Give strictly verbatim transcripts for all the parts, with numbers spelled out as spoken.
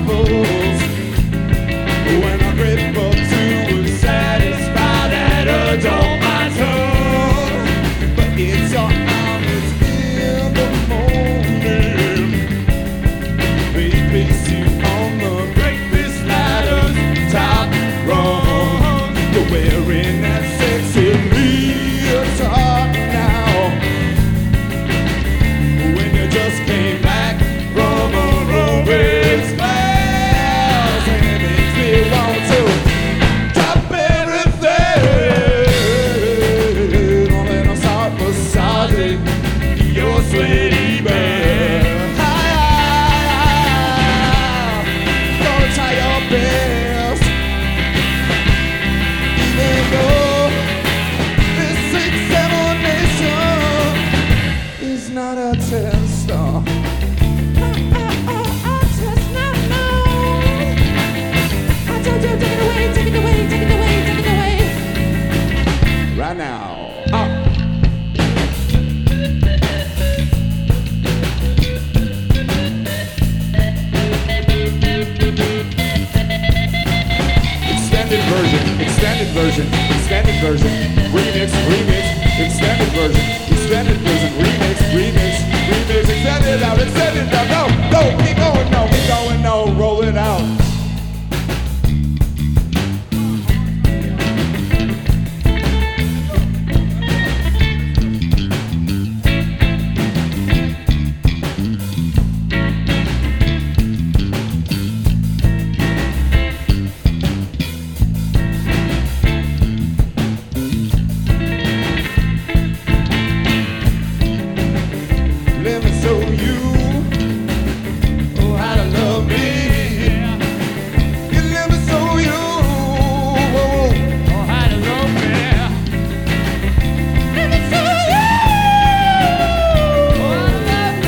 troubles. When I'm grateful to satisfy that adult my tongue. But it's your arms in the morning. They place you on the breakfast ladder's top rung. You're wearing that sexy leotard now. When you just came back from a romance class, and it makes me want to drop everything. Oh, and I'll start massaging your sweaty back. Gonna try your best, even though this examination is not a test. Oh. Right now. Up. Extended version, extended version, extended version, remix, remix, extended version, extended version, remix, remix, remix, extended out, extended out, no, no, keep going, no, keep going, no, roll it out. Let me show you oh, how to love me. You let me show you oh, how to love me. Let me show you oh, how to love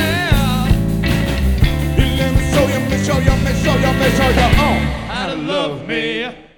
me. You let me show you, me show you, me show you, me show you oh, how to love me.